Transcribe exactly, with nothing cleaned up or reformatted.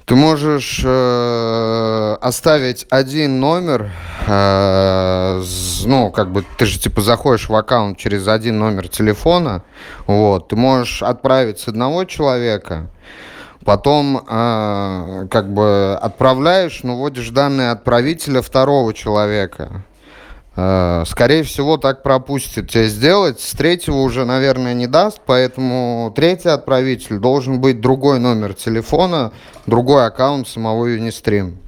Ты можешь э, оставить один номер, э, з- ну, как бы, ты же, типа, заходишь в аккаунт через один номер телефона, вот, ты можешь отправить с одного человека, потом, э, как бы, отправляешь, но вводишь данные отправителя второго человека. Э, Скорее всего, так пропустит тебя сделать. С третьего уже, наверное, не даст, поэтому третий отправитель должен быть другой номер телефона, другой аккаунт самого Юнистрим.